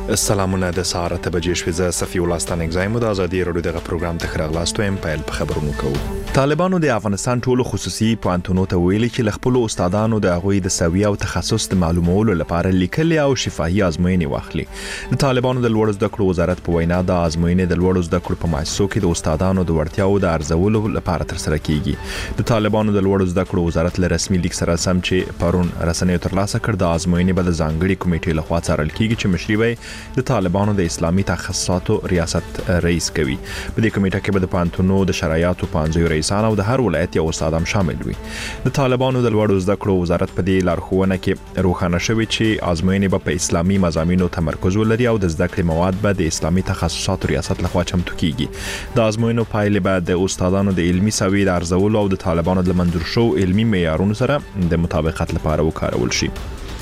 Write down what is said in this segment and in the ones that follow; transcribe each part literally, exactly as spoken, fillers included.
سلامونه د سهار ته بجې شوې ز صفي ولستان اگزایم د ازادي رادیو دغه پروګرام ته خراغلاستو ایم پایل په خبرونو کوو. طالبانو د افغانستان ټولو خصوصي پوهنتونونو ته ویلي چې خپل استادانو د هغوی د سویه او تخصص د معلومولو لپاره لیکلي او شفاهي ازموینې واخلي. د طالبانو د لوړ زده کړو وزارت په وینا د ازموینې د لوړ زده کړو په مؤسسو کې د استادانو د وړتیاو د ارزولو لپاره ترسره کیږي. د طالبانو د لوړ زده کړو وزارت له رسمي لیک سره سم چې پرون رسنیو ترلاسه کړ د ازموینې به د ځانګړي کمیټې لخوا څارل کیږي چې مشري وي د طالبانو د اسلامي تخصصاتو ریاست رئیس کوي. په دې کمیټه کې به د پوهنتونونو د شرایطو پانځه رئیسان او د هر ولایت یو استاد هم شامل وي. د طالبانو د لوړ زده کړو وزارت په دې لارښوونه کې روښانه شوی چې ازموینې به په اسلامي مضامینو تمرکز ولري او د زده کړې مواد به د اسلامي تخصصاتو ریاست لخوا چمتو کیږي. د ازموینو پایلې به د استادانو د علمي سویې د ارزولو او د طالبانو د منظور شو علمي معیارونو سره د مطابقت لپاره وکارول شي.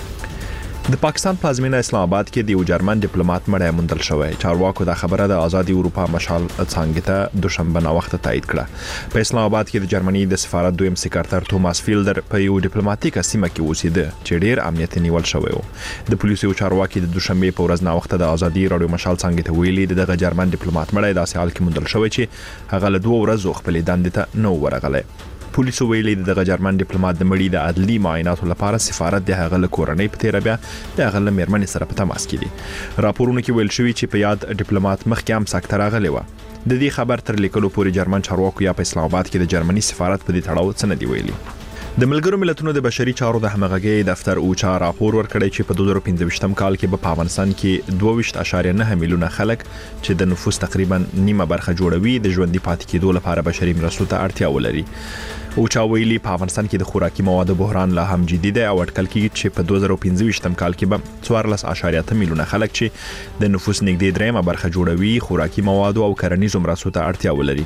د پاکستان پلازمینه اسلام آباد کې د یو جرمن ډیپلوماټ مړی موندل شوی. چارواکو دا خبره د آزادي اروپا مشال څنګه ته دوشنبه نا وخت تایید کړه. په اسلام آباد کې د جرمني د سفارت دویم سکرټر توماس فیلډر په یو ډیپلوماټیک سیمه کې اوسېده چې ډیر امنیت نیول شوی و. د پولیسو چارواکي د دوشنبه په ورځ نا وخت د آزادي رادیو مشال څنګه ته ویلي دغه جرمن ډیپلوماټ مړی داسې حال کې موندل شوی چې هغه له دوه ورځو خپل دندې ته نو ورغلی. پولیسو ویلي دغه جرمن ډیپلوماټ د مړي د عدلي معایناتو لپاره سفارت د هغه له کورنۍ په تیر بیا د هغه له میرمنې سره په تماس کې دي. راپورونه کې ویل شوی چې په یاد ډیپلوماټ مخکې هم سکته راغلی و. د دې خبر تر لیکلو پورې جرمن چارواکو یا په اسلام آباد کې د جرمني سفارت په دې تړاو څه نه دی ویلي. د ملګرو ملتونو د بشري چارو د همغږۍ دفتر اوچا راپور ورکړی چې په دوه زره پنځه کال کې په افغانستان کې دوه ویشت اعشاریه نه میلیونه خلک چې د نفوس تقریبا نیمه برخه جوړوي د ژوندۍ پاتې کېدو لپاره بشري مرستو ته اړتیا ولري. اوچا ویلي په افغانستان کې د خوراکي موادو بحران لا هم جدي دی او اټکل کېږي چې په دوه زره پنځه کال کې به څوارلس اعشاریه اته میلیونه خلک چې د نفوس نږدې دریمه برخه جوړوي خوراکي موادو او کرنیزو مرستو ته اړتیا ولري.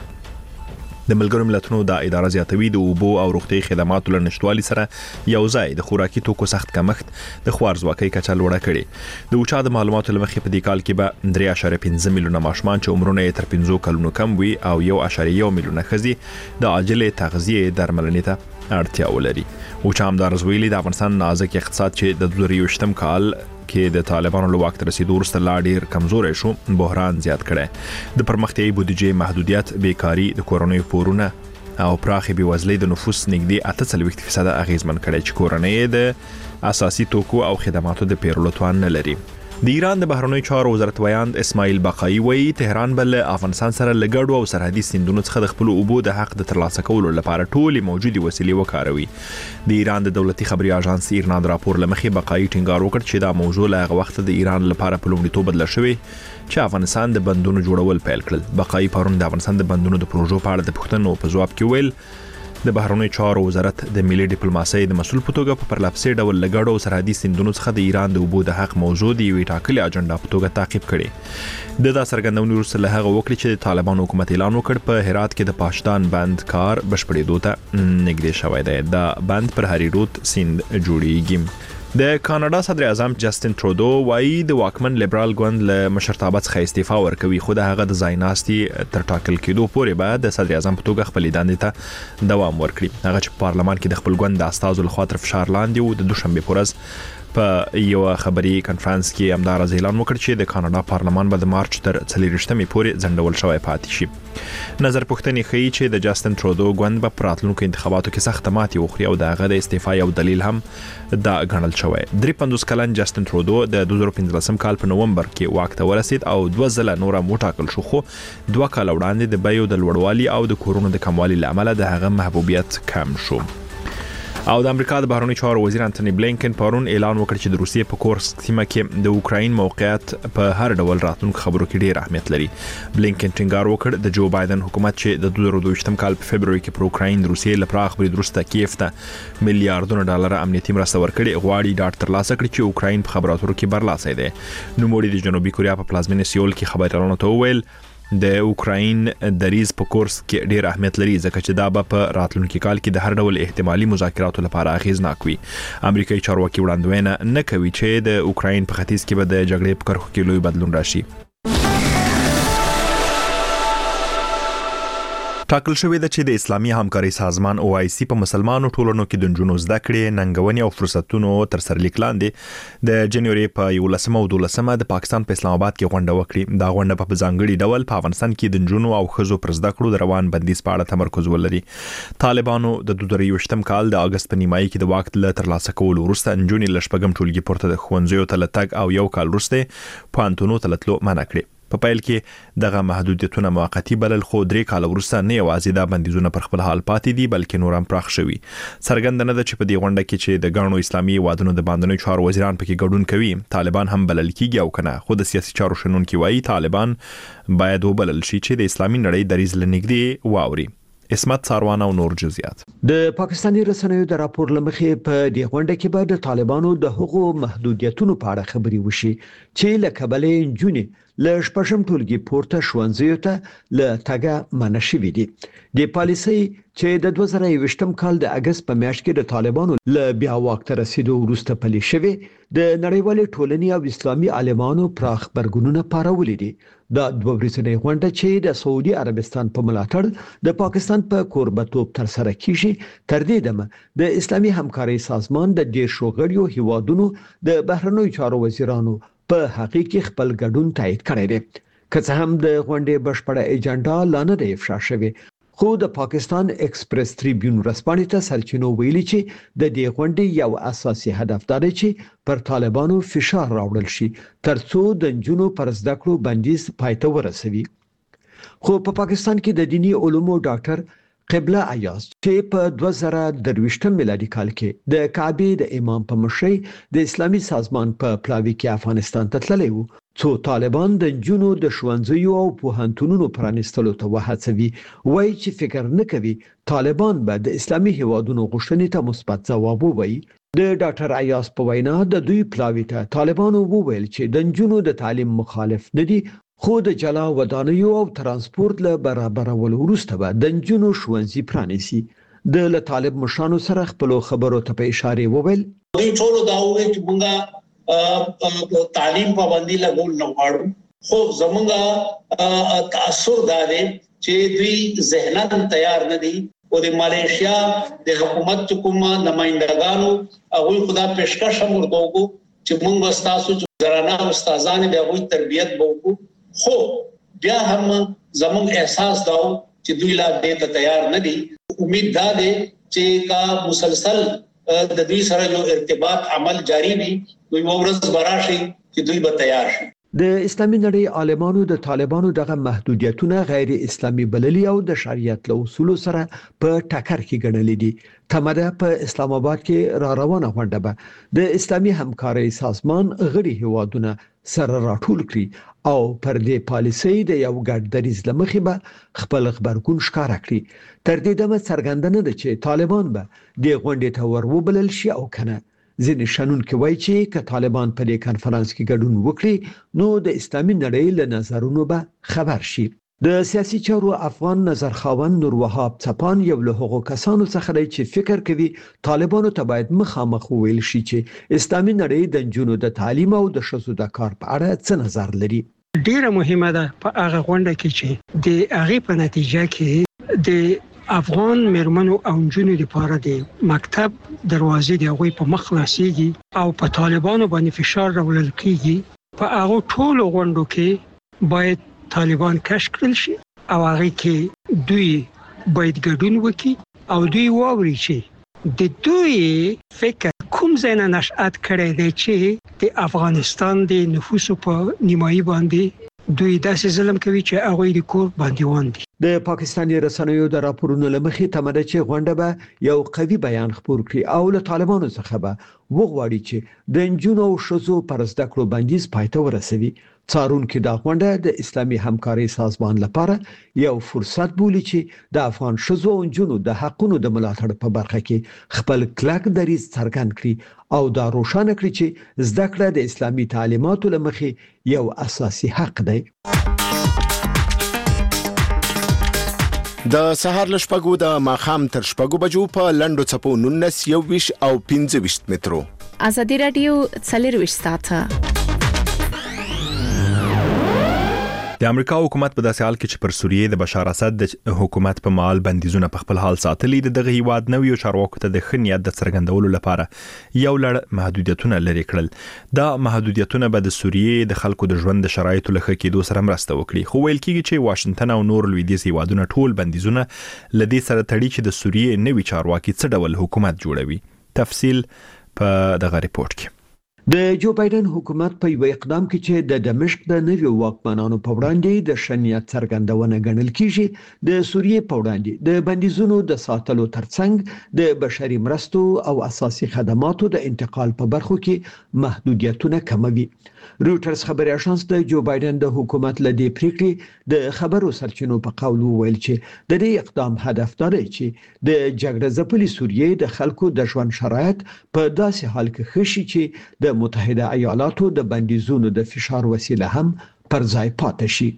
د ملګرو ملتونو د اداره زیاتوي د اوبو او روغتي خدماتو لنشټوالي سره یو ځای د خوراکي توکو سخت کمښت د خوارزواکۍ کچه لوړه کړي. د اوچا د معلوماتو لمخې په دې کال کې به درې اعشاریه پنځه میلیونه ماشومان چې عمرونه یې تر پنځو کلونو کم وي او یو اعشاریه یو میلیونه ښځې د عاجلې تغذیې درملنې ته اړتیا ولري. اوچا همدارس ویلي د افغانستان نازک اقتصاد چې د دوه زره یوویشتم کال کې د طالبانو له واک ته رسیدو وروسته لا ډیر کمزوري شو بحران زیات کړي. د پرمختیایي بودیجې محدودیت بیکاری د کورونیو پورونه او پراخي بېوزلۍ د نفوس نږدې اته څلوېښت فیصد اغیزمن کړي چې کورنۍ د اساسي توکو او خدماتو د پیرلو توان نه لري. د ایران د بهرنیو چارو وزارت ویاند اسماعیل باقایی وایي تهران بل افغانستان سره لګړو او سرحدي سیندونو څخه د خپل اوبو د حق د ترلاسه کولو لپاره ټولې موجودي وسیلې وکاروي. د ایران د دولتي خبري اژانس ایرنا د راپور لمخې باقایی ټینګار وکړ چې دا موضوع له هغه وخت د ایران لپاره په لومړیتوب بدل شوی چې افغانستان د بندونو جوړول پیل کړل. باقایی پرون د افغانستان د بندونو د پروژو په اړه د پوښتنو په ځواب کې ویل د بهرنیو چارو وزارت د ملي ډیپلوماسۍ د مسؤل په توګه په پرلپسې ډول لګړو او سرحدي سیندونو څخه د ایران د اوبو د حق موضوع د یوې ټاکلې اجنډا په توګه تعقیب کړي. د دا څرګندونې وروسته له هغه وکړي چې د طالبانو حکومت اعلان وکړ په هرات کې د پاشدان بند کار بشپړېدو ته نږدې شوی دی. دا بند پر هری رود سیند جوړیږي. د کاناډا صدر اعظم جسټین ترودو وایي د واکمن لیبرال ګوند له مشرتابه څخه استعفا ورکوي خو د هغه د ځای ناستي تر ټاکل کېدو پورې به د صدر اعظم په توګه خپل دندې ته دوام ورکړي. هغه چې په پارلمان کې د خپل ګوند د استازو لخوا تر فشار لاندې و د دوشنبه په ورځ په یو خبري کانفرنس کې همدار اعلان وکړ چې د کاناډا پارلمان به د مارچ تر څلوېښتمې پورې ځنډول شوی پاتې شي. نظر پوښتنې ښیي چې د جسټین ترودو ګوند به په راتلونکو انتخاباتو کې سخت ماتې وخوري او د هغه د استعفا یو دلیل هم دا ګڼل شوی. درې پنځوس کلن جسټین ترودو د دوه زره پنځلسم کال په نومبر کې واک ته ورسید او دوه ځله نور هم وټاکل شو خو دوه کال وړاندې د بیو د لوړوالي او د کورونو د کموالي له امله د هغه محبوبیت کم شو. او د امریکا د بهرنیو چارو وزیر انټونی بلینکن پرون اعلان وکړ چې د روسیې په کورسک سیمه کې د اوکراین موقعیت په هر ډول راتلونکو خبرو کې ډیر اهمیت لري. بلینکن ټینګار وکړ د جو بایدن حکومت چې د دوه زره دوه کال په فبرवरी کې پر اوکراین د روسیې له پراخ برید وروسته کیف ته میلیارډونو ډالر امنیتي مرسته ورکړي غواړي ډاډ ترلاسه کړي چې اوکراین په خبرو اترو کې برلاسي دی. نوموړي د جنوبي کوریا په پلازمینه سیول کې خبريالانو ته وویل د اوکراین دریز په کورس کې ډیر اهمیت لري ځکه چې دا به په راتلونکي کال کې د هر ډول احتمالي مذاکراتو لپاره اغیزناک وي. امریکایي چارواکي وړاندوینه نه کوي چې د اوکراین په ختیځ کې به د جګړې په کرښو کې لوی بدلون راشي. ټاکل شوې ده چې د اسلامي همکاري سازمان او آی سی په مسلمانو ټولنو کې د نجونو زده کړې ننګونې او فرصتونو تر سرلیک لاندې د جنوري په یولسمه او دولسمه د پاکستان په اسلام آباد کې غونډه وکړي. دا غونډه په ځانګړي ډول په افغانستان کې د نجونو او ښځو پر زده کړو د روان بندیز په اړه تمرکز ولري. طالبانو د دوه زره یوولسم کال د اگست په نیمایي کې د واک له ترلاسه کولو وروسته نجونې له شپږم ټولګي پورته د ښوونځیو ته لتګ او یو کال وروسته پوهنتونونو ته تللو منع کړي. په پیل کې دغه محدودیتونه موقتی بلل، خو درې کال وروسته نه یوازې دا بندیزونه پر خپل حال پاتې دي بلکې نور هم پراخ شوي. څرګنده نه ده چې په دې غونډه کې چې د ګڼو اسلامي هیوادونو د باندنیو چارو وزیران پکې ګډون کوي طالبان هم بلل کیږي او کنه. خو د سیاسي چارو شنونکي وایي طالبان باید وبلل شي چې د اسلامي نړۍ دریځ لنګدي واوري. اسمت ساروان او نور جزئیات. د پاکستاني رسنیو د راپور لمخې په دې غونډه کې به د طالبانو د حقوقو محدودیتونو په اړه خبري وشي چې له کبلې جونې له شپږم ټولګي پورته ښوونځیو ته له تګه منع شوې دي. د پالیسي چې د دوه زره یوولسم کال د اگست په میاشت کې د طالبانو له بیا واک ته رسیدو وروسته پلي شوې د نړیوالې ټولنې او اسلامي عالمانو پراخ برګونونه پارولې دي. دا دوه ورځنۍ غونډه چې د سعودي عربستان په ملاتړ د پاکستان په کوربتوب تر سره کیږي تر دې دمه د اسلامي همکاري سازمان د ډیر شوغړیو هیوادونو د بهرنیو چارو وزیرانو په حقیقي خپل ګډون تایید کړی دی. که څه هم د غونډې بشپړه ایجنډا لا نه دی افشا شوې، خو د پاکستان ایکسپریس ټریبیون ورځپاڼې ته سرچینو ویلي چې د دې غونډې یو اساسي هدف دا دی چې پر طالبانو فشار راوړل شي ترڅو د نجونو پر زده کړو بندیز پای ته ورسوي. خو په پاکستان کې د دینی علومو ډاکټر قبله ایاز چې په دوه زره درویشتم میلادي کال کې د کعبه د امام په مشرۍ د اسلامي سازمان په پلاوي کې افغانستان ته تللی وو، څو طالبان د جنونو د ښوونځیو او پوهنتونونو پرانیستلو ته وهڅوي. وایي چې فکر نه کوي طالبان به د اسلامي هیوادونو غوښتنې ته مثبت ځواب ووایي. د ډاکټر ایاز په وینا د دوی پلاوي ته طالبانو وویل چې د جنونو د تعلیم مخالف نه دي، خو د جلا ودانیو او ترانسپورت له برابرولو وروسته به د نجونو ښوونځي پرانیسي. د له طالب مشرانو سره خپل خبرو ته په اشاره وویل دوی ټول دا وایي چې موږ تعلیم پابندي لګول نه غواړو، خو زموږ تاثر دا دی چې دوی ذهناً تیار نه دي او د ماليشیا د حکومت کوم نمائندګانو هغه خدا پیشکش هم ورکوي چې موږ تاسو زرانا استادان د هغه تربيت وکړو، خو بیا هم زموږ احساس داو چې دوی لا دې ته تیار نه دي. امید دا ده چې کا مسلسل د دوی سره یو ارتباط عمل جاری وي، دوی ورځ براشي چې دوی به تیار شي. د اسلامي نړۍ عالمانو د طالبانو دغه محدودیتونه غیر اسلامي بللي او د شریعت له اصولو سره په ټکر کې ګڼل دي. تمره په اسلام آباد کې را روانه غونډه به د اسلامي همکاري سازمان غړي هیوادونه سره راټول کړي او پر دې پالیسۍ د یو ګډ دریځ لمخې به خپل خبرګون ښکارا کړي. تر دې دمه څرګنده ده چې طالبان به د غونډې ته وروبلل شي او کنه. ځینې شنونکي وایي چې که طالبان په دې کانفرنس کې ګډون وکړي نو د اسلامي نړۍ له نظرونو به خبر شي. د سیاسي چارو افغان نظرخواون نور وهاب څپان یو له هغو کسانو څخه دی چې فکر کوي طالبانو ته باید مخامخ ویل شي چې اسلامي نړۍ د جنونو د تعلیم او د شذو د کار په اړه څه نظر لري. ډیره مهمه ده په هغه غونډه کې چې د هغه په نتیجه کې د افغان مرمنو او نجونو لپاره د مکتب دروازې د هغوی په مخ خلاصيږي او په طالبانو باندې فشار راوړل کیږي. په هغه ټولو غونډو کې باید طالبان کشف کړل شي او هغه کې دوی باید ګډون وکړي او دوی واوري چې د دوی فکر کوم ځای نه نشأت کړی دی چې د افغانستان د نفوسو په نیمایي باندې دوی داسې ظلم کوي چې هغه د کور باندې وندي. د پاکستاني رسنیو د راپورونو لمخې تمره چې غونډه به یو قوي بیان خپور کړي او له طالبانو څخه به وغواړي چې د نجونو او ښځو پر زده کړو بندیز پای ته ورسوي. څارونکو دا غونډه د اسلامي همکاري سازمان لپاره یو فرصت بولي چې د افغان ښځو او نجونو د حقونو د ملاتړ په برخه کې خپل کلک دریځ څرګند کړي او دا روښانه کړي چې زده کړه د اسلامي تعلیماتو لمخې یو اساسي حق دی. د سهار لشپګو د ماخام تر شپګو بجو په لندو چپو نونس یو ویش او پنځه ویش مترو. ازادي رادیو څلور ویش ساعته د امریکا حکومت په داسې حال کې چې پر سوریې د بشار اسد د حکومت په مال بندیزونه په خپل حال ساتلي د دغه هیواد نویو چارواکو ته د خنیت د څرګندولو لپاره یو لړ محدودیتونه لري کړل. دا محدودیتونه به د سوریې د خلکو د ژوند د شرایطو له ښه کېدو سره مرسته وکړي. خو ویل کېږي چې واشنگټن او نور لویدیځ هیوادونه ټول بندیزونه لدې سره تړي چې د سوریې نوي چارواکي څه ډول حکومت جوړوي. تفصیل په دغه ریپورت کې. د جو بایدن حکومت په یو اقدام کې چې د دمشق د نویو واکمنانو په وړاندې د شنیت څرګندونه ګڼل کیږي د سوریې په وړاندې د بندیزونو د ساتلو ترڅنګ د بشري مرستو او اساسي خدماتو د انتقال په برخو کې محدودیتونه کموي. روټرز خبري اژانس د جو بایدن د حکومت لدی پریکړې د خبرو سرچینو په قول ویل چې د دې اقدام هدف دا دی چې د جګړه ځپلي سوریې د خلکو د ژوند شرایط په داسې حال کې ښه شي چې د متحده ایالاتو د بندیزونو د فشار وسیله هم پر ځای پاتې شي.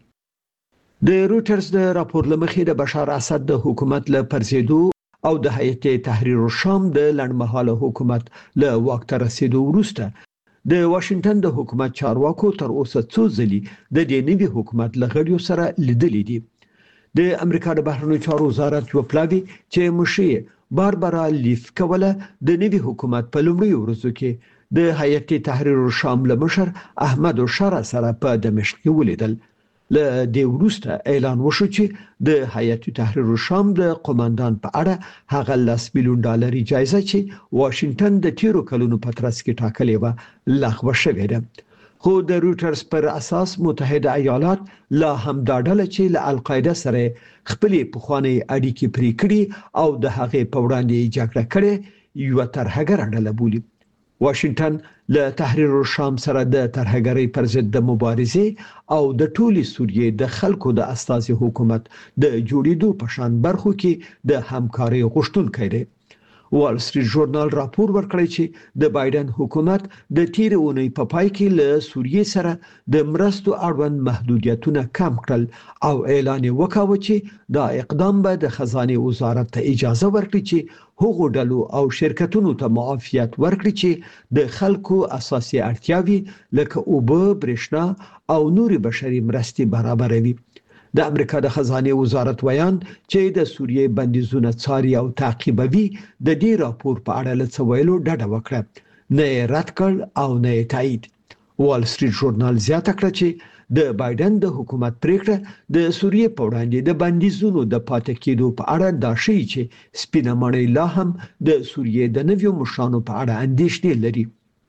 د روټرز د راپور لمخې د بشار اسد د حکومت له پرزیدو او د هیئت تحریر الشام د لړمحاله حکومت له واک ته رسیدو وروسته د واشنگټن د حکومت چارواکو تر اوسه څو ځلې د دې نوي حکومت لغړیو سره لیدلې دي. د امریکا د بهرنیو چارو وزارت یو پلاوی چې مشي باربرا لیف کوله د نوي حکومت په لومړي ورځو کې د هیئت تحریر الشام له مشر احمد شارع سره په دمشق کې ولیدل. له دې وروسته اعلان وشو چې د هیئت تحریر الشام د قوماندان په اړه هغه لاس میلیون ډالر جایزه چې واشنگټن د تیرو کلونو په ترڅ کې ټاکلې و لغوه شوې ده. خو د روټرز پر اساس متحده ایالات لا هم دا ډله چې له القاعده سره خپلې پخوانی اړیکې پرې کړې او د هغې په وړاندې جګړه کړې یو ترهګر ډله بولي. واشنگټن له تحریر الشام سره د ترهګرۍ پر ضد د مبارزې او د ټولي سوریې د خلکو د استازي حکومت د جوړېدو په شان برخو کې د همکارۍ غوښتونکی دی. وال سټریټ ژورنال راپور ورکړی چې د بایدن حکومت د تیر اونۍ په پای کې له سوریې سره د مرستو اړوند محدودیتونه کم کړل او اعلان وکاوه چې دا اقدام به د خزانه وزارت ته اجازه ورکړي چې هغو ډلو او شرکتونو ته معافیت ورکړي چې د خلکو اساسي اړتیاوې لکه اوبه، برېښنا او نوري بشري مرستې برابروي. د امریکا د خزانه وزارت ویان چې د سوریې بندیزونه څاري او تعقیبوي د دې راپور په اړه له څه ویلو ډډه وکړه، نه یې رد کړ او نه یې تایید. وال سټریټ ژورنال زیاته کړه چې د بایدن د حکومت پریکړه د سوریې په وړاندې د بندیزونو د پاتې کېدو په اړه دا ښيي چې سپینه مړۍ لا هم د سوریې د نویو مشرانو په اړه اندېښنې لري.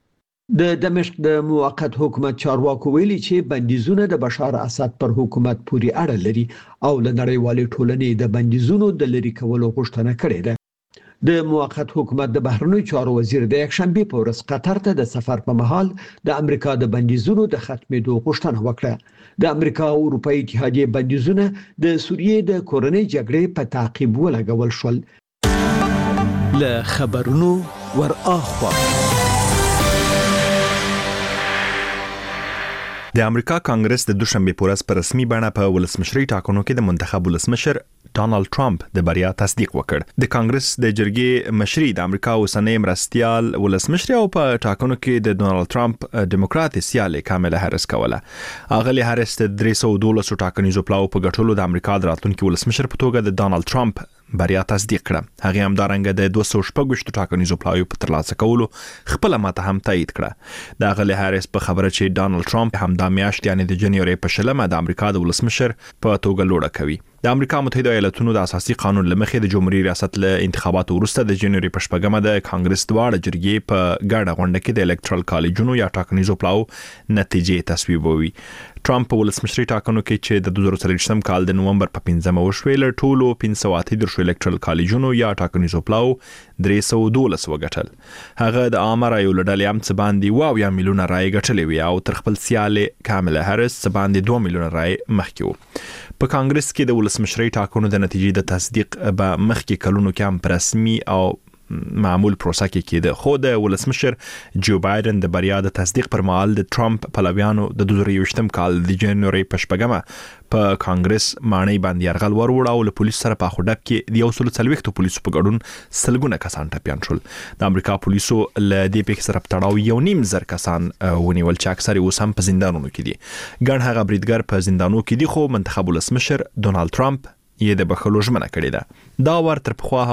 د دمشق د موقت حکومت چارواکو ویلي چې بندیزونه د بشار اسد پر حکومت پورې اړه لري او له نړیوالې ټولنې د بندیزونو د لري کولو غوښتنه کړې ده. د موقت حکومت د بهرنیو چارو وزیر د یکشنبه په ورځ قطر ته د سفر په مهال د امریکا د بندیزونو د ختمېدو غوښتنه وکړه. د امریکا او اروپאי اتحادیه بندیزونه د سوریې د کورنۍ جګړې په تعقیب ولګول شول. له خبرونو ور اخوا د امریکا کانګرس د دوشنبه په ورځ په رسمي بڼه په ولسمشري ټاکنو کې د منتخب ولسمشر ډانلډ ټرمپ د بریا تصدیق وکړ. د کانګرس د جرګې مشري د امریکا اوسنۍ مرستيال ولسمشر او په ټاکنو کې د ډونالد ټرمپ ډیموکرات سیاله کامله هریس کوله. اغلی هریس د درې سوه دولس ټاکنیزو پلاو په ګټلو د امریکا د راتلونکي ولسمشر په توګه د ډونالد ټرمپ بریا تصدیق کړه. هغه هم دارنګه د دوه سوه شپږ ټاکنیزو پلاو په ترلاسه کولو خپل ماته هم تایید کړه. د اغلی هریس په خبره چې ډونالد ټرمپ هم د میاشتې یعنی د جنوري په شلمه د امریکا د ولسمشر په توګه لوړه کوي. د امریکا متحده ایالاتونو د اساسي قانون لمخې د جمهوریت ریاست له انتخاباتو وروسته د جنوري په شپږمه د کانګرس دواړه جرګې په ګډه غونډه کې د الکترال کالجونو یا ټاکنیزو پلاو نتیجې تصویبوي. ټرمپ په ولسمشري ټاکنو کې چې د دوه زره څلوېښتم کال د نومبر په پنځمه وشوې له ټولو پنځه سوه اته دېرش الکترال کالجونو یا ټاکنیزو پلاو درې سوه دولس وګټل. هغه د عامه رایو له ډلې هم څه باندې اوه اویا میلیونه رایې ګټلې وې او تر خپل سیالې کامله هریس څه باندې دوه میلیونه رایې مخکې وو. په کانګرس کې د ولسمشري ټاکنو د نتیجې د تصدیق به مخکې کلونو کې هم رسمي او معمول پروسه کې کېده. خو د ولسمشر جو بایدن د بریا د تصدیق پر مهال د ټرمپ پلویانو د دوه زره یوویشتم کال د جنوري په شپږمه په کانګرس مانۍ باندې یرغل ور وړ او له پولیسو سره په خډک کې د یو سل څلوېښت پولیسو په ګډون سلګونه کسان ټپیان شول. د امریکا پولیسو له دې پیښې سره په تړاو یو نیم زر کسان ونیول چې اکثر اوس هم په زندانونو کې دي. ګڼ هغه بریدګر په زندانونو کې دي خو منتخب ولسمشر ډونالد ټرمپ یې د بخښلو ژمنه کړې ده. دا ور تر پخوا